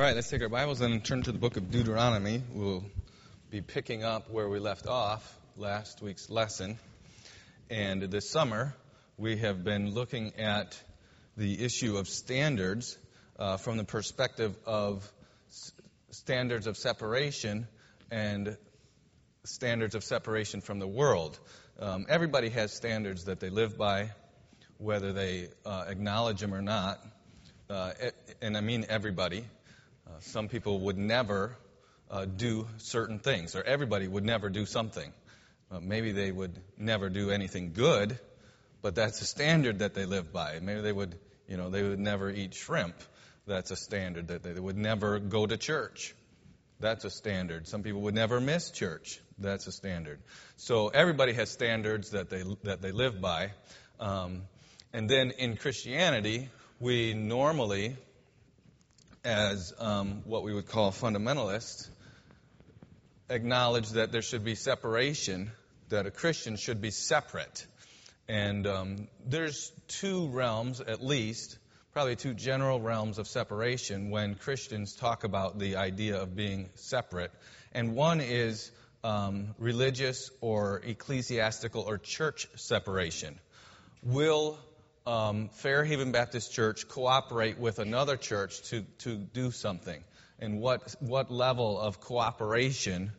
All right, let's take our Bibles and turn to the book of Deuteronomy. We'll be picking up where we left off last week's lesson. And this summer, we have been looking at the issue of standards from the perspective of standards of separation and standards of separation from the world. Everybody has standards that they live by, whether they acknowledge them or not. And I mean everybody. Some people would never do certain things, or everybody would never do something. Maybe they would never do anything good, but that's a standard that they live by. Maybe they would never eat shrimp. That's a standard. That they would never go to church. That's a standard. Some people would never miss church. That's a standard. So everybody has standards that they live by. And then in Christianity, we normally, as what we would call fundamentalists, acknowledge that there should be separation, that a Christian should be separate. And there's two realms, at least, probably two general realms of separation when Christians talk about the idea of being separate. And one is religious or ecclesiastical or church separation. Will Fairhaven Baptist Church cooperate with another church to do something? And what level of cooperation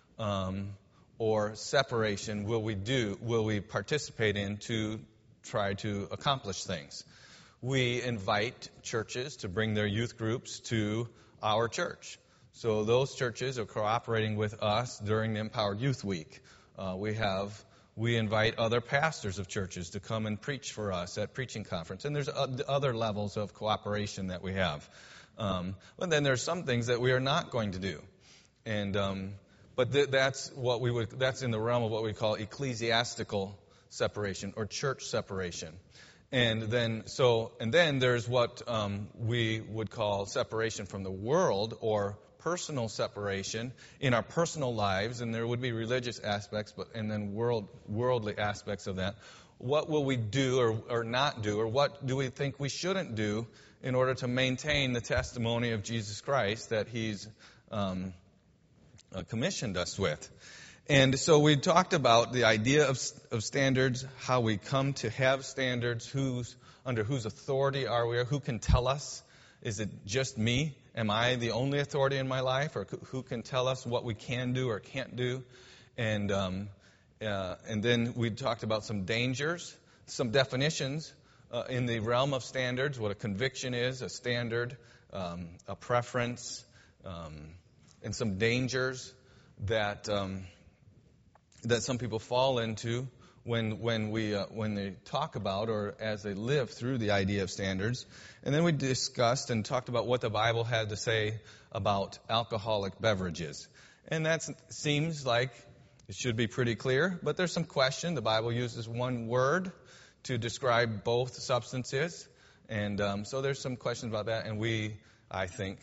or separation will we participate in to try to accomplish things? We invite churches to bring their youth groups to our church. So those churches are cooperating with us during the Empowered Youth Week. We invite other pastors of churches to come and preach for us at preaching conference. And there's other levels of cooperation that we have. But then there's some things that we are not going to do. And that's in the realm of what we call ecclesiastical separation or church separation. And then there's what we would call separation from the world, or personal separation in our personal lives, and there would be religious aspects, and then worldly aspects of that. What will we do or not do, or what do we think we shouldn't do in order to maintain the testimony of Jesus Christ that He's commissioned us with? And so we talked about the idea of standards, how we come to have standards, under whose authority are we, or who can tell us? Is it just me? Am I the only authority in my life? Or who can tell us what we can do or can't do? And then we talked about some dangers, some definitions in the realm of standards, what a conviction is, a standard, a preference, and some dangers that some people fall into when they talk about or as they live through the idea of standards. And then we discussed and talked about what the Bible had to say about alcoholic beverages. And that seems like it should be pretty clear, but there's some question. The Bible uses one word to describe both substances. And so there's some questions about that. And I think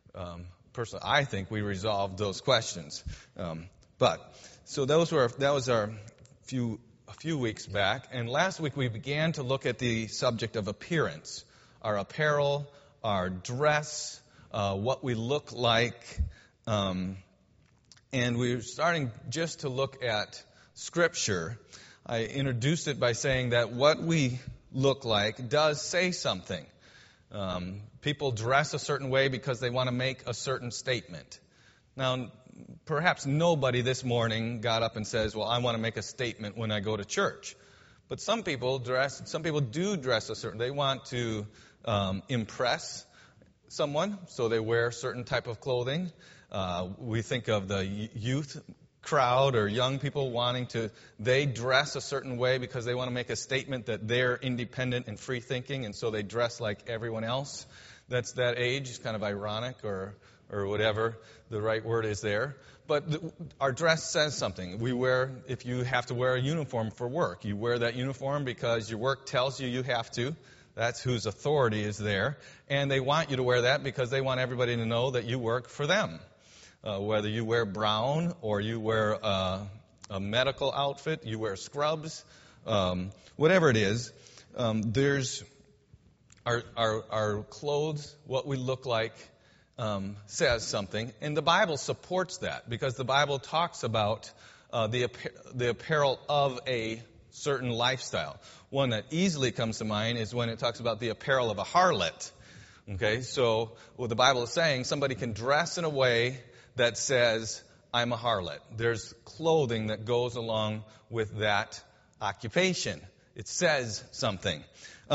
we resolved those questions. So that was a few weeks back, and last week we began to look at the subject of appearance, our apparel, our dress, what we look like, and we're starting just to look at Scripture. I introduced it by saying that what we look like does say something. People dress a certain way because they want to make a certain statement. Now, perhaps nobody this morning got up and says, well, I want to make a statement when I go to church. But some people do dress a certain, they want to impress someone, so they wear a certain type of clothing. We think of the youth crowd or young people they dress a certain way because they want to make a statement that they're independent and free thinking, and so they dress like everyone else. That's that age. It's kind of ironic or whatever the right word is there. But our dress says something. If you have to wear a uniform for work, you wear that uniform because your work tells you have to. That's whose authority is there. And they want you to wear that because they want everybody to know that you work for them. Whether you wear brown or you wear a medical outfit, you wear scrubs, whatever it is, there's our clothes, what we look like, says something, and the Bible supports that because the Bible talks about the apparel of a certain lifestyle. One that easily comes to mind is when it talks about the apparel of a harlot. Okay, so what the Bible is saying, somebody can dress in a way that says, I'm a harlot. There's clothing that goes along with that occupation. It says something.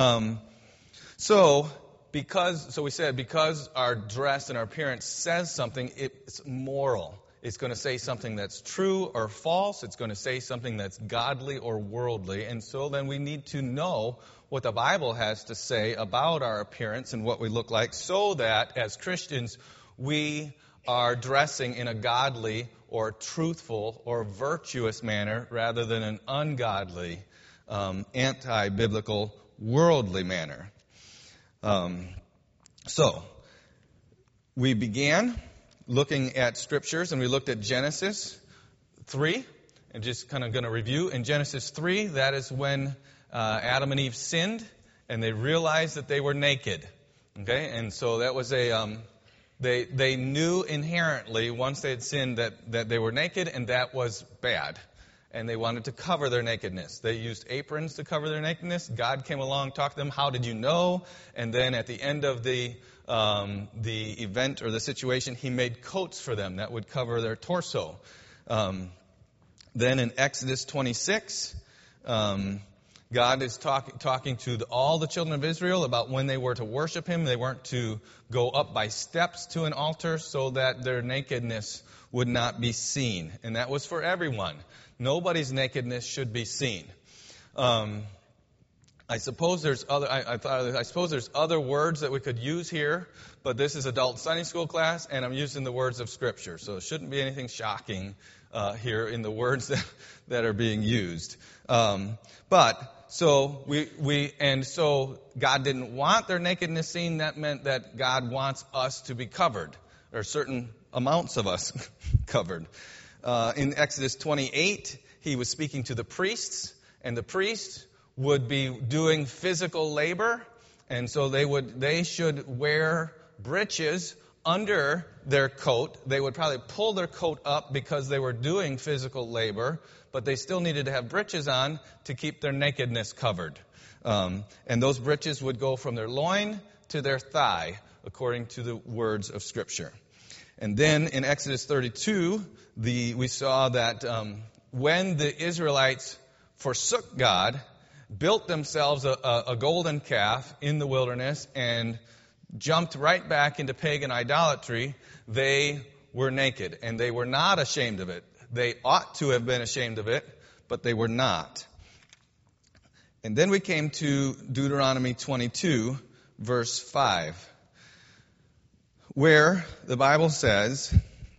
So we said because our dress and our appearance says something, it's moral. It's going to say something that's true or false. It's going to say something that's godly or worldly. And so then we need to know what the Bible has to say about our appearance and what we look like so that as Christians we are dressing in a godly or truthful or virtuous manner rather than an ungodly, anti-biblical, worldly manner. So we began looking at scriptures, and we looked at Genesis 3, and just kind of going to review. In Genesis 3, that is when Adam and Eve sinned, and they realized that they were naked. Okay, and so that was they knew inherently once they had sinned that they were naked, and that was bad. And they wanted to cover their nakedness. They used aprons to cover their nakedness. God came along, talked to them, how did you know? And then at the end of the event or the situation, he made coats for them that would cover their torso. Then in Exodus 26, God is talking to all the children of Israel about when they were to worship him. They weren't to go up by steps to an altar so that their nakedness would not be seen. And that was for everyone. Nobody's nakedness should be seen. I suppose there's other words that we could use here, but this is adult Sunday school class, and I'm using the words of Scripture, so it shouldn't be anything shocking here in the words that are being used. So God didn't want their nakedness seen. That meant that God wants us to be covered, or certain amounts of us covered. In Exodus 28, he was speaking to the priests, and the priests would be doing physical labor, and so they should wear breeches under their coat. They would probably pull their coat up because they were doing physical labor, but they still needed to have breeches on to keep their nakedness covered. And those breeches would go from their loin to their thigh, according to the words of Scripture. And then in Exodus 32, we saw that when the Israelites forsook God, built themselves a golden calf in the wilderness, and jumped right back into pagan idolatry, they were naked, and they were not ashamed of it. They ought to have been ashamed of it, but they were not. And then we came to Deuteronomy 22, verse 5, where the Bible says,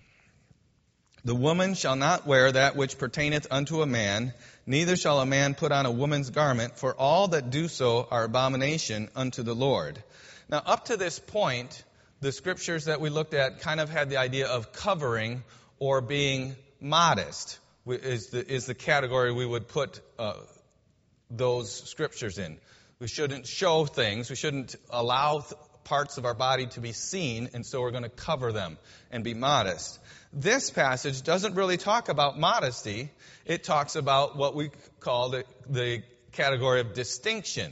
"The woman shall not wear that which pertaineth unto a man, neither shall a man put on a woman's garment, for all that do so are abomination unto the Lord." Now, up to this point, the scriptures that we looked at kind of had the idea of covering or being modest is the category we would put those scriptures in. We shouldn't show things. We shouldn't allow parts of our body to be seen, and so we're going to cover them and be modest. This passage doesn't really talk about modesty. It talks about what we call the category of distinction.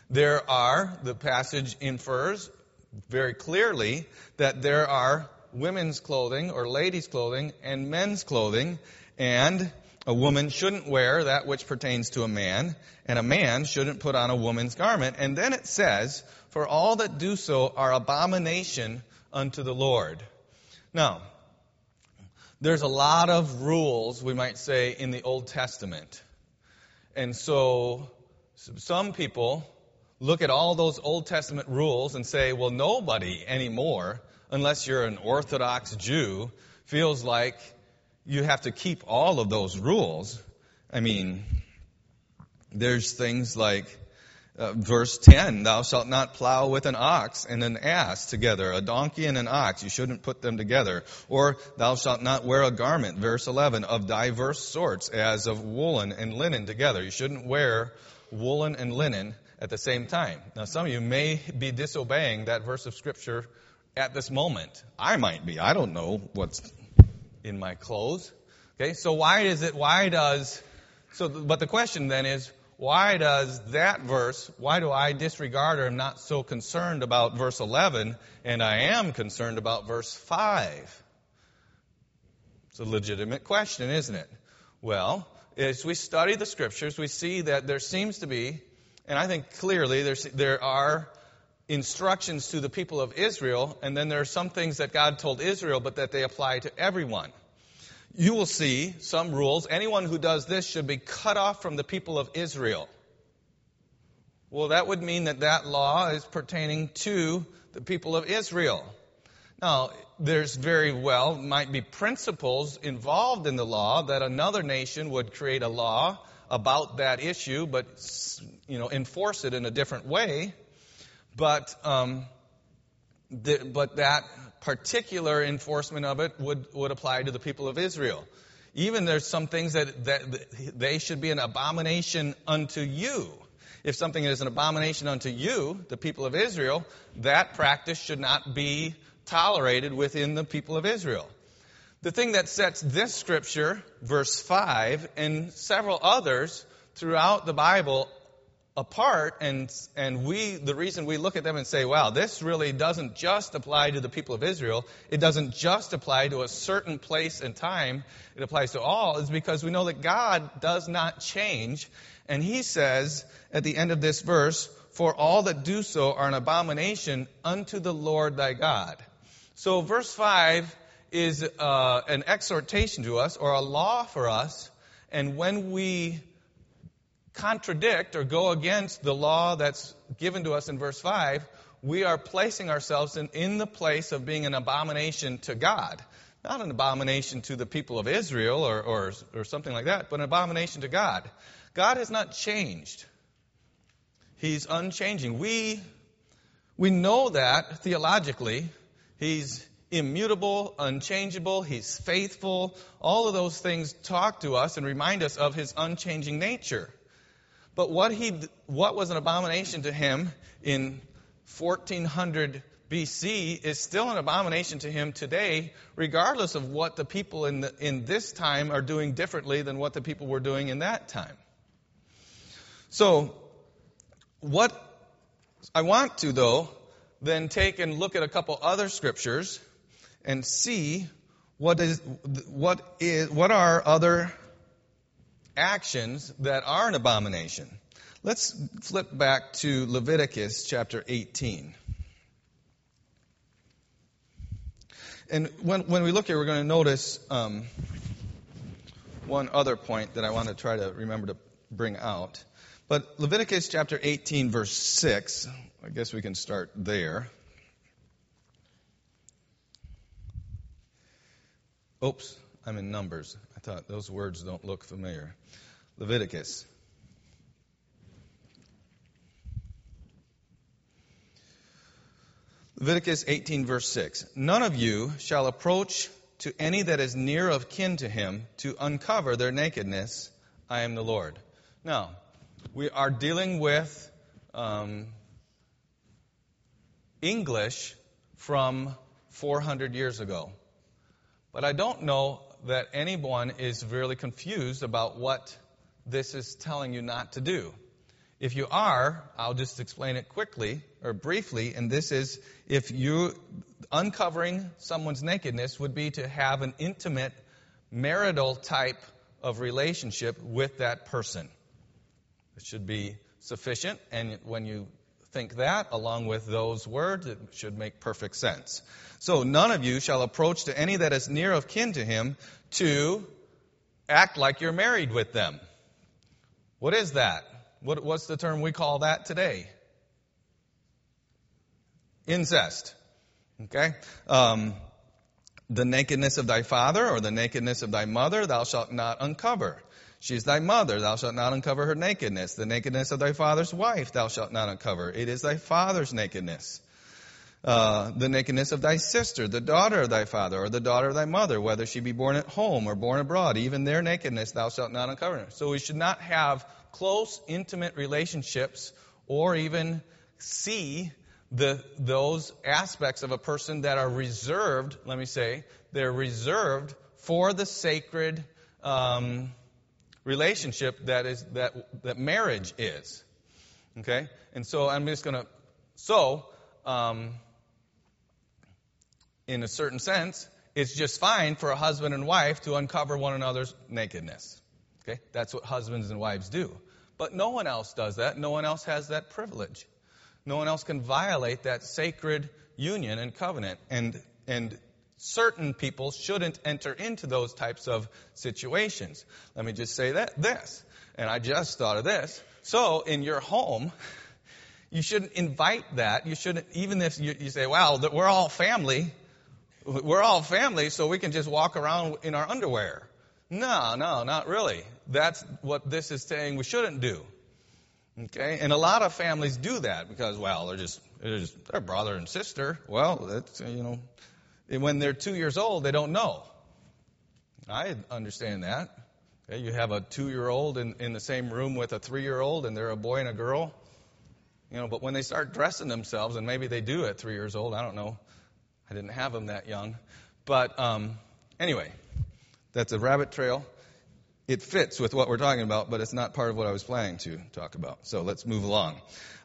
The passage infers very clearly that there are women's clothing or ladies' clothing and men's clothing, and a woman shouldn't wear that which pertains to a man, and a man shouldn't put on a woman's garment. And then it says, "For all that do so are abomination unto the Lord." Now, there's a lot of rules, we might say, in the Old Testament. And so some people look at all those Old Testament rules and say, well, nobody anymore, unless you're an Orthodox Jew, feels like you have to keep all of those rules. I mean, there's things like verse 10, "Thou shalt not plow with an ox and an ass together, a donkey and an ox, you shouldn't put them together." Or, "Thou shalt not wear a garment," verse 11, "of diverse sorts, as of woolen and linen together." You shouldn't wear woolen and linen at the same time. Now, some of you may be disobeying that verse of Scripture at this moment. I might be. I don't know what's in my clothes. Okay, so but the question then is, why does that verse, why do I disregard or am not so concerned about verse 11 and I am concerned about verse 5? It's a legitimate question, isn't it? Well, as we study the Scriptures, we see that there seems to be, and I think clearly there are instructions to the people of Israel, and then there are some things that God told Israel, but that they apply to everyone. You will see some rules. Anyone who does this should be cut off from the people of Israel. Well, that would mean that law is pertaining to the people of Israel. Now, there's might be principles involved in the law that another nation would create a law about that issue, but enforce it in a different way. But that particular enforcement of it would apply to the people of Israel. Even there's some things that they should be an abomination unto you. If something is an abomination unto you, the people of Israel, that practice should not be tolerated within the people of Israel. The thing that sets this scripture, verse 5, and several others throughout the Bible apart, and the reason we look at them and say, wow, this really doesn't just apply to the people of Israel, it doesn't just apply to a certain place and time, it applies to all, is because we know that God does not change. And He says at the end of this verse, for all that do so are an abomination unto the Lord thy God. So verse 5 is an exhortation to us, or a law for us, and when we contradict or go against the law that's given to us in verse 5, we are placing ourselves in the place of being an abomination to God. Not an abomination to the people of Israel or something like that, but an abomination to God. God has not changed. He's unchanging. We know that theologically. He's immutable, unchangeable, He's faithful. All of those things talk to us and remind us of His unchanging nature. But what was an abomination to Him in 1400 BC is still an abomination to Him today, regardless of what the people in this time are doing differently than what the people were doing in that time. So, what I want to, though, then take and look at a couple other scriptures and see what are other actions that are an abomination. Let's flip back to Leviticus chapter 18. And when we look here, we're going to notice one other point that I want to try to remember to bring out. But Leviticus chapter 18, verse 6, I guess we can start there. Oops, I'm in Numbers. I thought those words don't look familiar. Leviticus. Leviticus 18, verse 6. None of you shall approach to any that is near of kin to him to uncover their nakedness. I am the Lord. Now, we are dealing with English from 400 years ago. But I don't know that anyone is really confused about what this is telling you not to do. If you are, I'll just explain it quickly or briefly, and this is if you uncovering someone's nakedness would be to have an intimate marital type of relationship with that person. It should be sufficient, and when you think that, along with those words, it should make perfect sense. So, none of you shall approach to any that is near of kin to him to act like you're married with them. What is that? What's the term we call that today? Incest. Okay? The nakedness of thy father or the nakedness of thy mother thou shalt not uncover. She is thy mother, thou shalt not uncover her nakedness. The nakedness of thy father's wife thou shalt not uncover. It is thy father's nakedness. The nakedness of thy sister, the daughter of thy father, or the daughter of thy mother, whether she be born at home or born abroad, even their nakedness thou shalt not uncover. So we should not have close, intimate relationships or even see those aspects of a person that are reserved, let me say, they're reserved for the sacred relationship that marriage is. Okay? And so I'm just going to, in a certain sense, it's just fine for a husband and wife to uncover one another's nakedness. Okay? That's what husbands and wives do. But no one else does that. No one else has that privilege. No one else can violate that sacred union and covenant. And certain people shouldn't enter into those types of situations. Let me just say this. And I just thought of this. So in your home, you shouldn't invite that. You shouldn't, even if you say, wow, we're all family. We're all family, so we can just walk around in our underwear. No, not really. That's what this is saying we shouldn't do. Okay? And a lot of families do that because, well, they're brother and sister. Well, that's, when they're 2 years old, they don't know. I understand that. Okay? You have a 2-year-old in the same room with a 3-year-old, and they're a boy and a girl. But when they start dressing themselves, and maybe they do at 3 years old, I don't know. I didn't have them that young. But anyway, that's a rabbit trail. It fits with what we're talking about, but it's not part of what I was planning to talk about. So let's move along.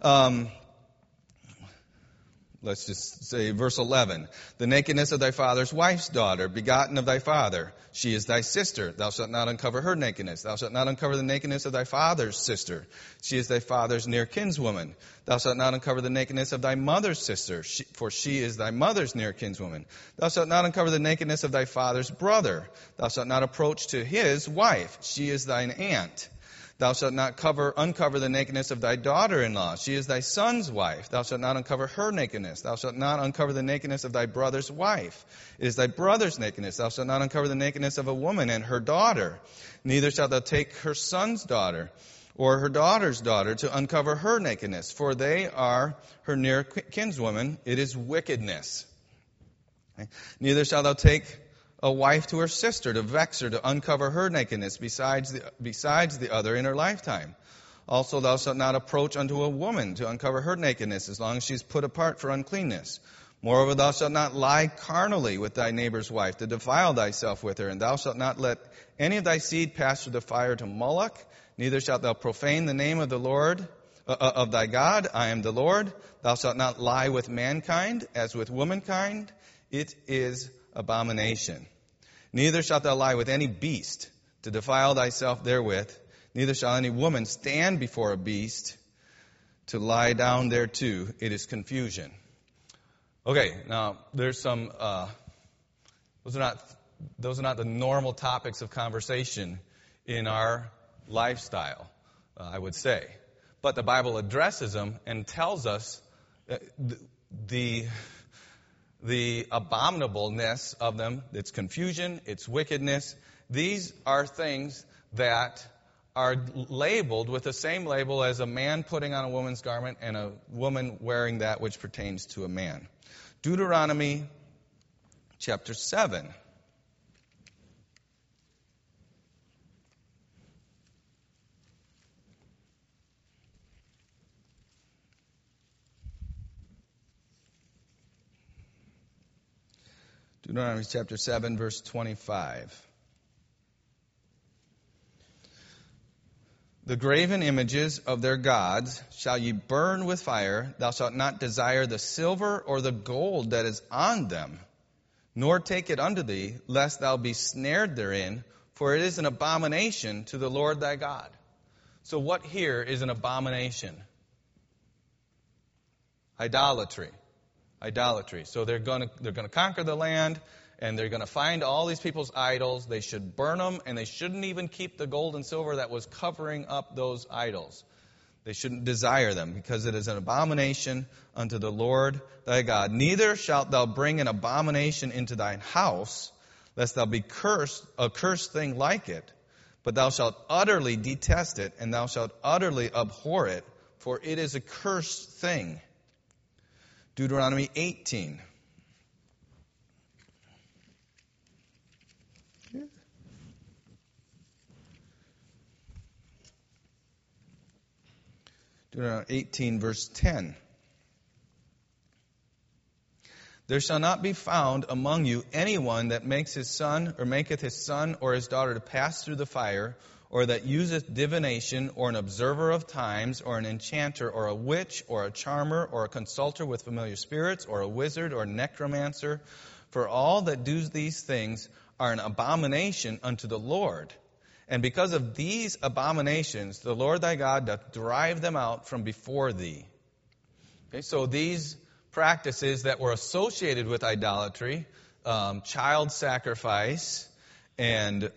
Let's just say verse 11. The nakedness of thy father's wife's daughter, begotten of thy father. She is thy sister. Thou shalt not uncover her nakedness. Thou shalt not uncover the nakedness of thy father's sister. She is thy father's near kinswoman. Thou shalt not uncover the nakedness of thy mother's sister, for she is thy mother's near kinswoman. Thou shalt not uncover the nakedness of thy father's brother. Thou shalt not approach to his wife. She is thine aunt. Thou shalt not uncover the nakedness of thy daughter-in-law. She is thy son's wife. Thou shalt not uncover her nakedness. Thou shalt not uncover the nakedness of thy brother's wife. It is thy brother's nakedness. Thou shalt not uncover the nakedness of a woman and her daughter. Neither shalt thou take her son's daughter or her daughter's daughter to uncover her nakedness, for they are her near kinswoman. It is wickedness. Okay? Neither shalt thou take a wife to her sister to vex her, to uncover her nakedness besides the other in her lifetime. Also thou shalt not approach unto a woman to uncover her nakedness as long as she is put apart for uncleanness. Moreover, thou shalt not lie carnally with thy neighbor's wife, to defile thyself with her, and thou shalt not let any of thy seed pass through the fire to Moloch, neither shalt thou profane the name of the Lord, of thy God. I am the Lord. Thou shalt not lie with mankind as with womankind. It is abomination. Neither shalt thou lie with any beast, to defile thyself therewith. Neither shall any woman stand before a beast, to lie down thereto. It is confusion. Okay, now there's some. Those are not the normal topics of conversation in our lifestyle, I would say. But the Bible addresses them and tells us the abominableness of them, its confusion, its wickedness. These are things that are labeled with the same label as a man putting on a woman's garment and a woman wearing that which pertains to a man. Deuteronomy chapter 7. Deuteronomy chapter 7, verse 25. The graven images of their gods shall ye burn with fire. Thou shalt not desire the silver or the gold that is on them, nor take it unto thee, lest thou be snared therein, for it is an abomination to the Lord thy God. So what here is an abomination? Idolatry. So they're going to conquer the land, and they're going to find all these people's idols. They should burn them, and they shouldn't even keep the gold and silver that was covering up those idols. They shouldn't desire them, because it is an abomination unto the Lord thy God. Neither shalt thou bring an abomination into thine house, lest thou be cursed, a cursed thing like it. But thou shalt utterly detest it, and thou shalt utterly abhor it, for it is a cursed thing. Deuteronomy 18. Deuteronomy 18, verse 10. There shall not be found among you anyone that maketh his son or his daughter to pass through the fire, or that useth divination, or an observer of times, or an enchanter, or a witch, or a charmer, or a consulter with familiar spirits, or a wizard, or a necromancer. For all that do these things are an abomination unto the Lord. And because of these abominations, the Lord thy God doth drive them out from before thee. Okay, so these practices that were associated with idolatry, child sacrifice, and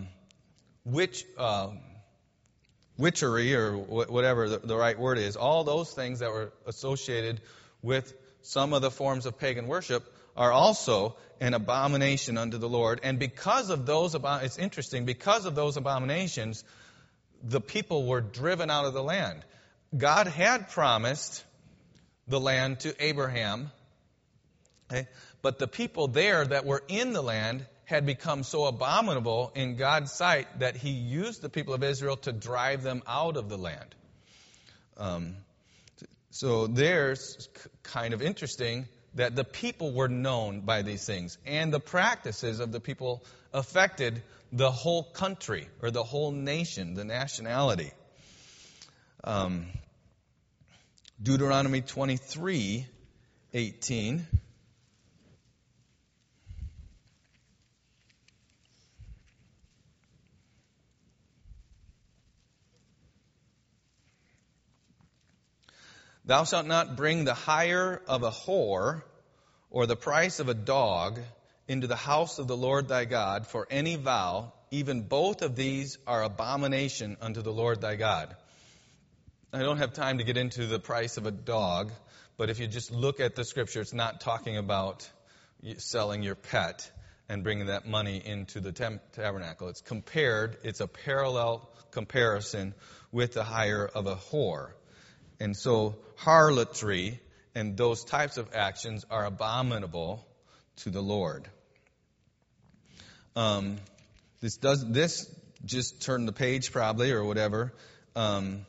witchery, or whatever the right word is, all those things that were associated with some of the forms of pagan worship are also an abomination unto the Lord. And because of those, it's interesting, because of those abominations, the people were driven out of the land. God had promised the land to Abraham, okay? But the people there that were in the land had become so abominable in God's sight that he used the people of Israel to drive them out of the land. So there's kind of interesting that the people were known by these things, and the practices of the people affected the whole country, or the whole nation, the nationality. Deuteronomy 23:18. Thou shalt not bring the hire of a whore or the price of a dog into the house of the Lord thy God for any vow. Even both of these are abomination unto the Lord thy God. I don't have time to get into the price of a dog, but if you just look at the scripture, it's not talking about selling your pet and bringing that money into the tabernacle. It's a parallel comparison with the hire of a whore. And so harlotry and those types of actions are abominable to the Lord. This just turn the page probably or whatever. And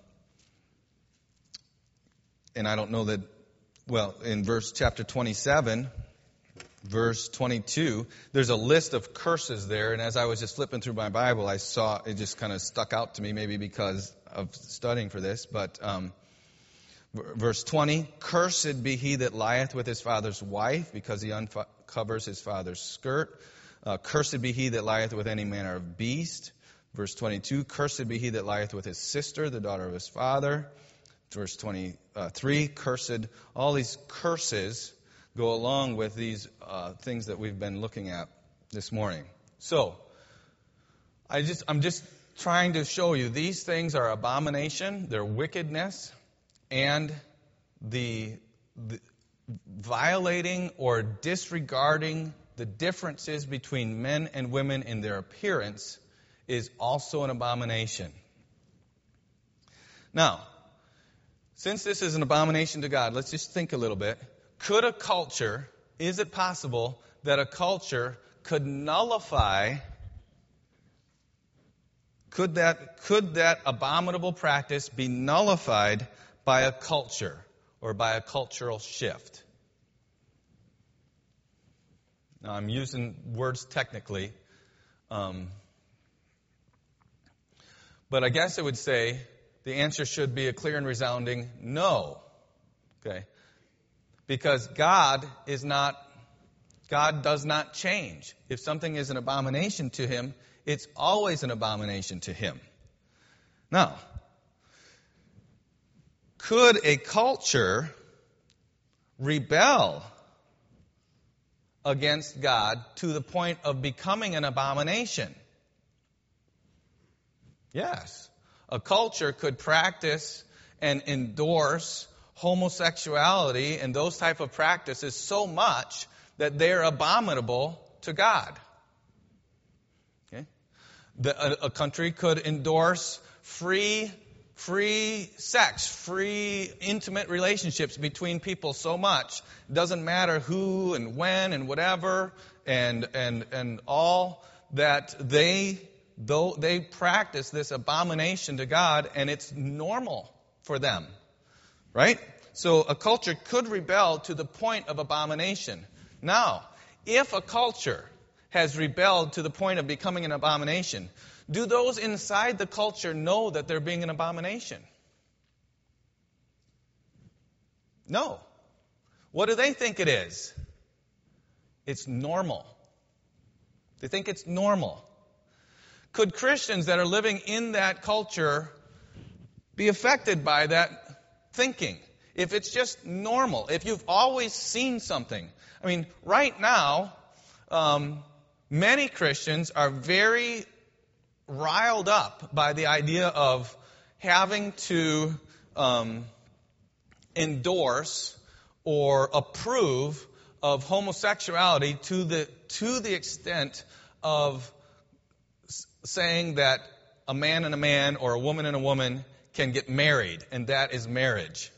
I don't know that, well, in chapter 27, verse 22, there's a list of curses there. And as I was just flipping through my Bible, I saw it just kind of stuck out to me, maybe because of studying for this. But verse 20, cursed be he that lieth with his father's wife, because he uncovers his father's skirt. Cursed be he that lieth with any manner of beast. Verse 22, cursed be he that lieth with his sister, the daughter of his father. Verse 23, cursed. All these curses go along with these things that we've been looking at this morning. So, I'm just trying to show you these things are abomination, they're wickedness, and the violating or disregarding the differences between men and women in their appearance is also an abomination. Now, since this is an abomination to God, let's just think a little bit. Is it possible that a culture could nullify, could that abominable practice be nullified by a culture or by a cultural shift? Now, I'm using words technically, but I guess I would say the answer should be a clear and resounding no. Okay? Because God does not change. If something is an abomination to him, it's always an abomination to him. Now, could a culture rebel against God to the point of becoming an abomination? Yes. A culture could practice and endorse homosexuality and those type of practices so much that they're abominable to God. Okay? A country could endorse free sex, free intimate relationships between people so much. It doesn't matter who and when and whatever, and all that they practice this abomination to God, and it's normal for them. Right? So a culture could rebel to the point of abomination. Now, if a culture has rebelled to the point of becoming an abomination, do those inside the culture know that they're being an abomination? No. What do they think it is? It's normal. They think it's normal. Could Christians that are living in that culture be affected by that thinking? If it's just normal, if you've always seen something. I mean, right now, many Christians are very riled up by the idea of having to endorse or approve of homosexuality to the extent of saying that a man and a man or a woman and a woman can get married, and that is marriage.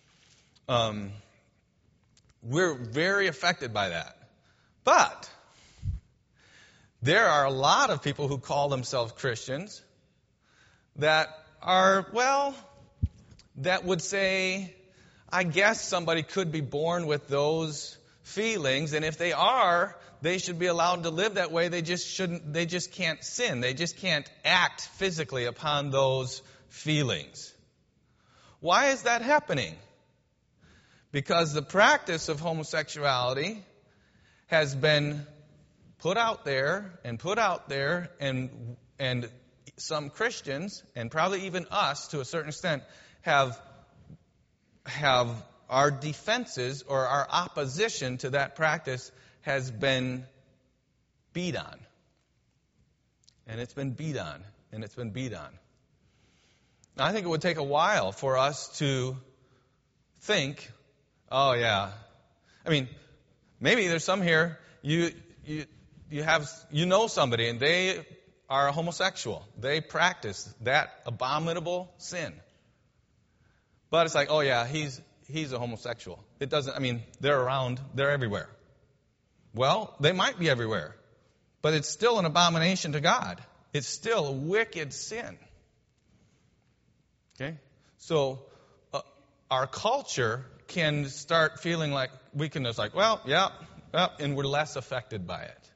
We're very affected by that. But there are a lot of people who call themselves Christians that are, well, that would say, I guess somebody could be born with those feelings, and if they are, they should be allowed to live that way. They just can't sin. They just can't act physically upon those feelings. Why is that happening? Because the practice of homosexuality has been put out there, and some Christians, and probably even us to a certain extent, have our defenses or our opposition to that practice has been beat on. And it's been beat on, and it's been beat on. Now, I think it would take a while for us to think, oh yeah. I mean, maybe there's some here, you know somebody and they are a homosexual. They practice that abominable sin. But it's like, oh yeah, he's a homosexual. It doesn't, I mean, they're around, they're everywhere. Well, they might be everywhere, but it's still an abomination to God. It's still a wicked sin. Okay? So, our culture can start feeling like, we can just like, well, yeah, and we're less affected by it.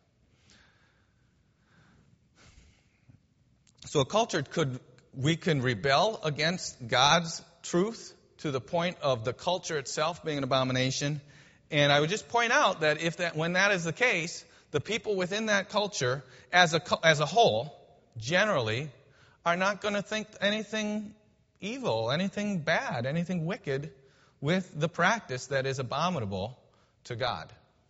So a culture we can rebel against God's truth to the point of the culture itself being an abomination. And I would just point out that when that is the case, the people within that culture, as a whole, generally, are not going to think anything evil, anything bad, anything wicked with the practice that is abominable to God.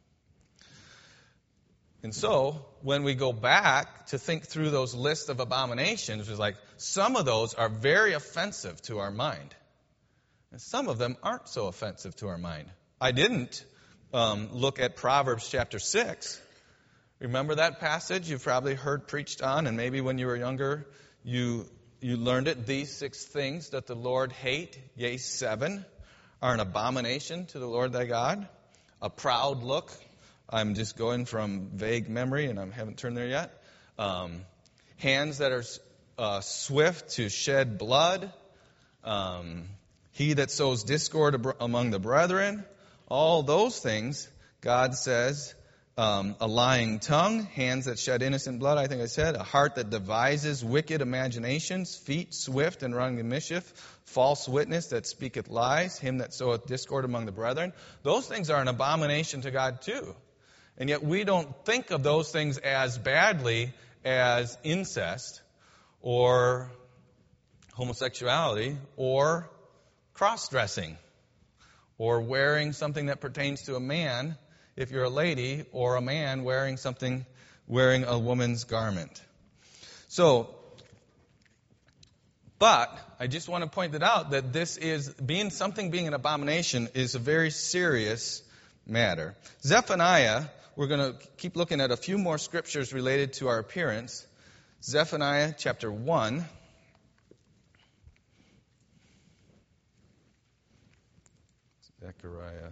And so, when we go back to think through those lists of abominations, it's like some of those are very offensive to our mind. And some of them aren't so offensive to our mind. I didn't look at Proverbs chapter 6. Remember that passage you've probably heard preached on, and maybe when you were younger you learned it. These 6 things that the Lord hate, yea, 7, are an abomination to the Lord thy God. A proud look. I'm just going from vague memory, and I haven't turned there yet. Hands that are swift to shed blood. He that sows discord among the brethren. All those things, God says, a lying tongue, hands that shed innocent blood, I think I said, a heart that devises wicked imaginations, feet swift and running to mischief, false witness that speaketh lies, him that soweth discord among the brethren. Those things are an abomination to God too. And yet we don't think of those things as badly as incest or homosexuality or cross-dressing or wearing something that pertains to a man if you're a lady, or a man wearing a woman's garment. So, but I just want to point it out that this is being an abomination is a very serious matter. Zephaniah, we're going to keep looking at a few more scriptures related to our appearance. Zephaniah chapter 1. Zechariah.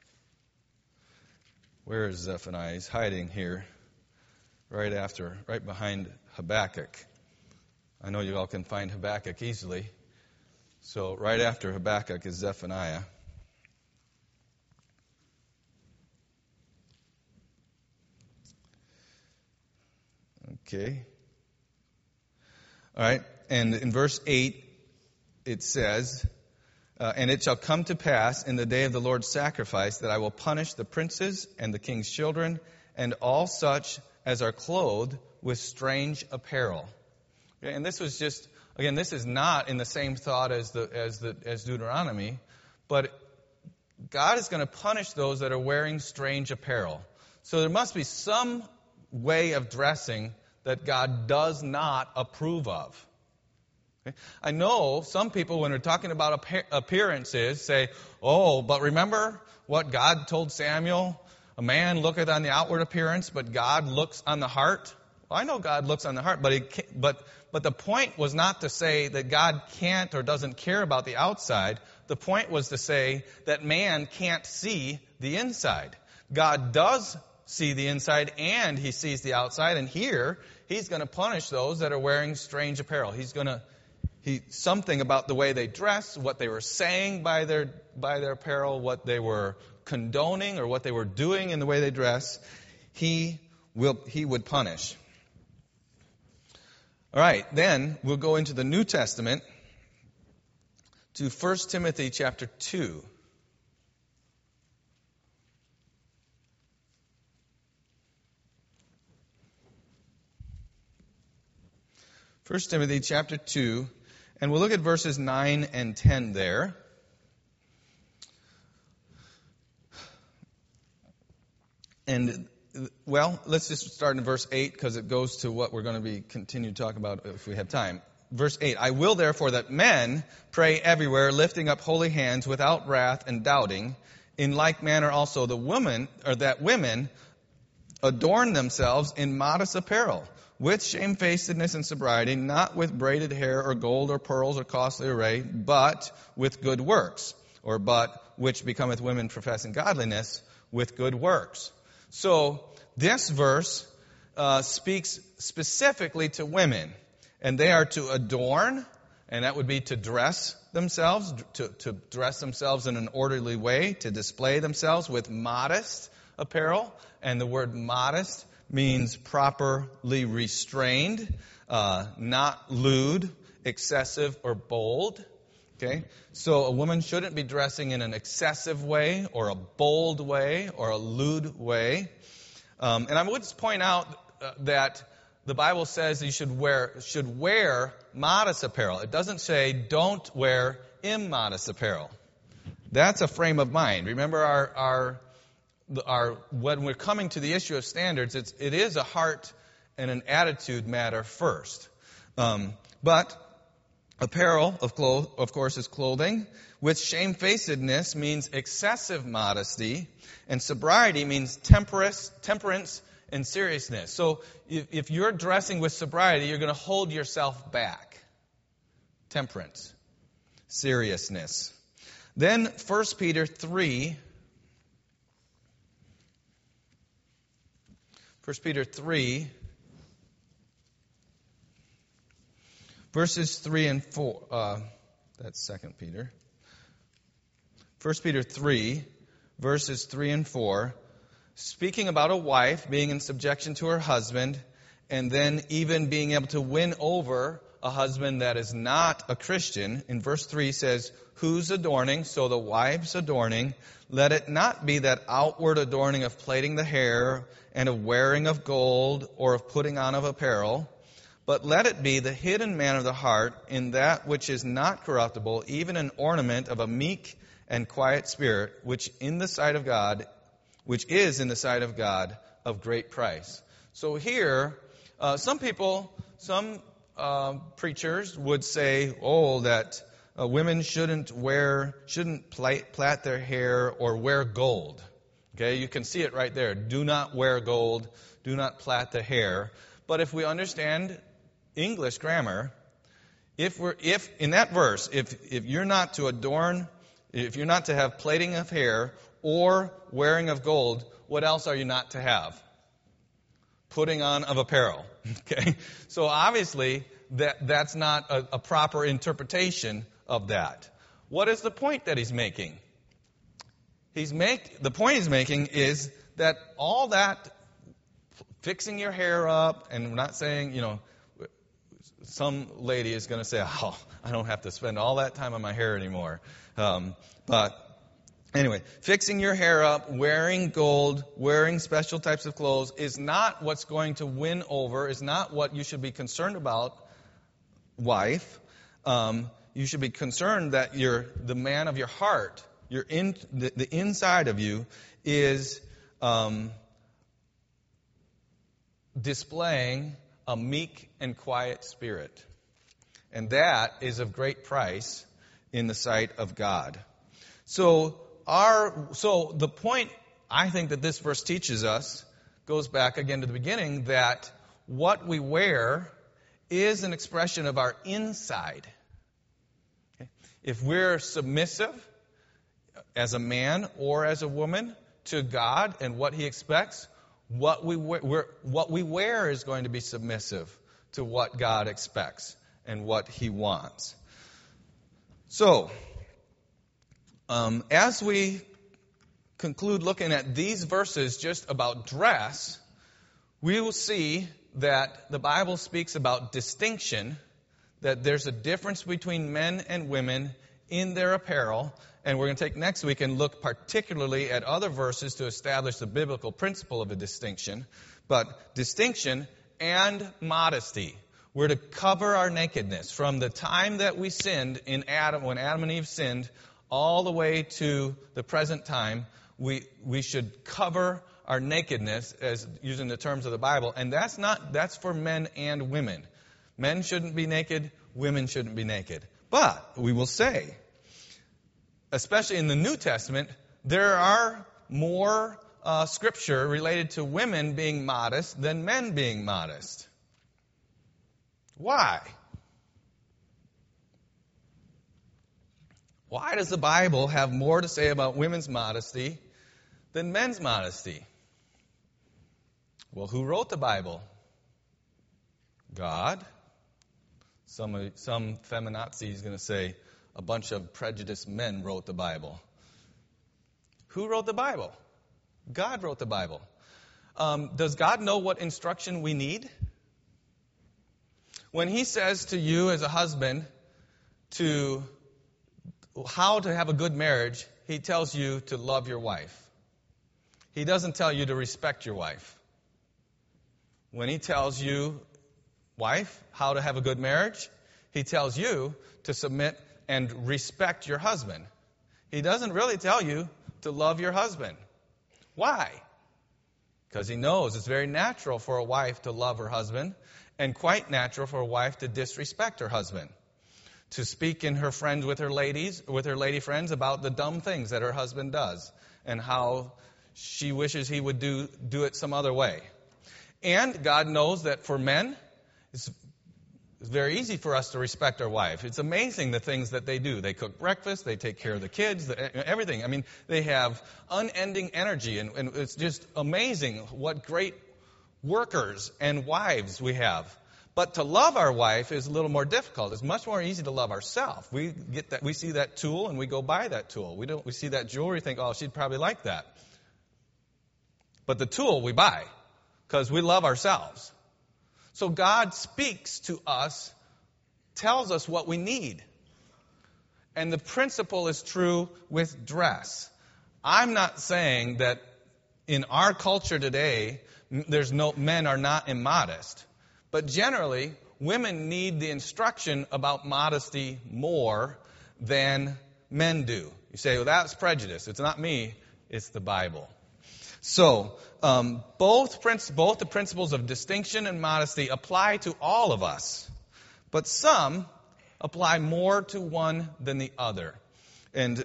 Where is Zephaniah? He's hiding here, right behind Habakkuk. I know you all can find Habakkuk easily. So right after Habakkuk is Zephaniah. Okay. All right. And in verse 8, it says, and it shall come to pass in the day of the Lord's sacrifice that I will punish the princes and the king's children and all such as are clothed with strange apparel. Okay, and this was just, again, this is not in the same thought as Deuteronomy, but God is going to punish those that are wearing strange apparel. So there must be some way of dressing that God does not approve of. Okay? I know some people, when we're talking about appearances, say, oh, but remember what God told Samuel? A man looketh on the outward appearance, but God looks on the heart. Well, I know God looks on the heart, but the point was not to say that God can't or doesn't care about the outside. The point was to say that man can't see the inside. God does see the inside and he sees the outside, and here he's going to punish those that are wearing strange apparel. Something about the way they dress, what they were saying by their apparel, what they were condoning or what they were doing in the way they dress, he would punish. All right, then we'll go into the New Testament to 1 Timothy chapter 2. First Timothy chapter 2, and we'll look at verses 9 and 10 there. And, well, let's just start in verse 8 because it goes to what we're going to continue to talk about if we have time. Verse 8, I will therefore that men pray everywhere, lifting up holy hands without wrath and doubting. In like manner also women adorn themselves in modest apparel, with shamefacedness and sobriety, not with braided hair or gold or pearls or costly array, but with good works, which becometh women professing godliness, with good works. So this verse speaks specifically to women, and they are to adorn, and that would be to dress themselves, to dress themselves in an orderly way, to display themselves with modest apparel, and the word modest means properly restrained, not lewd, excessive, or bold. Okay? So a woman shouldn't be dressing in an excessive way, or a bold way, or a lewd way. And I would just point out that the Bible says you should wear modest apparel. It doesn't say don't wear immodest apparel. That's a frame of mind. Remember our when we're coming to the issue of standards, it is a heart and an attitude matter first. But apparel, of course, is clothing. With shamefacedness means excessive modesty, and sobriety means temperance and seriousness. So if you're dressing with sobriety, you're going to hold yourself back. Temperance, seriousness. Then 1 Peter 3. 1 Peter 3, verses 3 and 4. That's 2 Peter. 1 Peter 3, verses 3 and 4, speaking about a wife being in subjection to her husband, and then even being able to win over a husband that is not a Christian. In verse 3 says, who's adorning? So the wife's adorning. Let it not be that outward adorning of plaiting the hair and of wearing of gold or of putting on of apparel, but let it be the hidden man of the heart in that which is not corruptible, even an ornament of a meek and quiet spirit, which is in the sight of God of great price. So here, some preachers would say, that women shouldn't plait their hair or wear gold. Okay, you can see it right there. Do not wear gold. Do not plait the hair. But if we understand English grammar, if in that verse, if you're not to adorn, if you're not to have plaiting of hair or wearing of gold, what else are you not to have? Putting on of apparel. Okay, so obviously that's not a proper interpretation of that. What is the point that he's making? The point he's making is that all that fixing your hair up, and we're not saying, some lady is going to say, oh, I don't have to spend all that time on my hair anymore. But anyway, fixing your hair up, wearing gold, wearing special types of clothes is not what's going to win over, is not what you should be concerned about, wife. You should be concerned that the man of your heart, the inside of you is displaying a meek and quiet spirit. And that is of great price in the sight of God. So the point I think that this verse teaches us goes back again to the beginning, that what we wear is an expression of our inside. Okay? If we're submissive as a man or as a woman to God and what He expects, what we wear is going to be submissive to what God expects and what He wants. So, as we conclude looking at these verses just about dress, we will see that the Bible speaks about distinction, that there's a difference between men and women in their apparel. And we're going to take next week and look particularly at other verses to establish the biblical principle of a distinction. But distinction and modesty. We're to cover our nakedness from the time that we sinned when Adam and Eve sinned, all the way to the present time. We should cover our nakedness, as using the terms of the Bible. And that's for men and women. Men shouldn't be naked, women shouldn't be naked. But we will say, especially in the New Testament, there are more scripture related to women being modest than men being modest. Why? Why does the Bible have more to say about women's modesty than men's modesty? Well, who wrote the Bible? God. Some feminazi is going to say a bunch of prejudiced men wrote the Bible. Who wrote the Bible? God wrote the Bible. Does God know what instruction we need? When He says to you as a husband how to have a good marriage, He tells you to love your wife. He doesn't tell you to respect your wife. When He tells you, wife, how to have a good marriage, He tells you to submit and respect your husband. He doesn't really tell you to love your husband. Why? Because He knows it's very natural for a wife to love her husband, and quite natural for a wife to disrespect her husband. To speak with her lady friends about the dumb things that her husband does, and how she wishes he would do it some other way. And God knows that for men, it's very easy for us to respect our wife. It's amazing the things that they do. They cook breakfast, they take care of the kids, everything. I mean, they have unending energy, and it's just amazing what great workers and wives we have. But to love our wife is a little more difficult. It's much more easy to love ourselves. We see that tool and we go buy that tool. We see that jewelry, think, oh, she'd probably like that. But the tool we buy because we love ourselves. So God speaks to us, tells us what we need. And the principle is true with dress. I'm not saying that in our culture today, men are not immodest. But generally, women need the instruction about modesty more than men do. You say, well, that's prejudice. It's not me, it's the Bible. So, both the principles of distinction and modesty apply to all of us. But some apply more to one than the other. And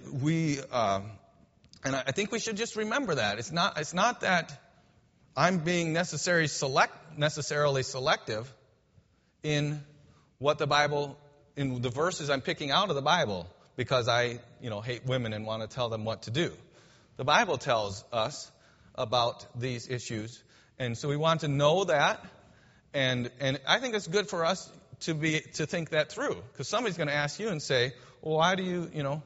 I think we should just remember that. It's not that I'm being necessarily selective in what the Bible, in the verses I'm picking out of the Bible, because I, hate women and want to tell them what to do. The Bible tells us about these issues, and so we want to know that, and I think it's good for us to think that through, because somebody's going to ask you and say, well, why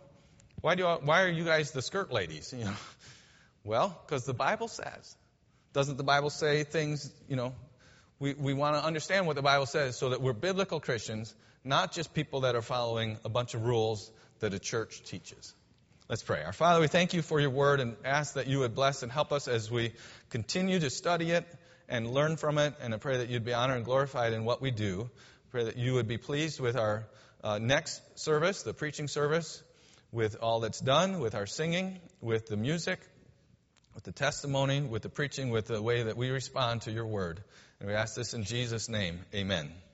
are you guys the skirt ladies? Well, because the Bible says. Doesn't the Bible say things, we want to understand what the Bible says so that we're biblical Christians, not just people that are following a bunch of rules that a church teaches. Let's pray. Our Father, we thank you for your word and ask that you would bless and help us as we continue to study it and learn from it. And I pray that you'd be honored and glorified in what we do. I pray that you would be pleased with our next service, the preaching service, with all that's done, with our singing, with the music, with the testimony, with the preaching, with the way that we respond to your word. And we ask this in Jesus' name. Amen.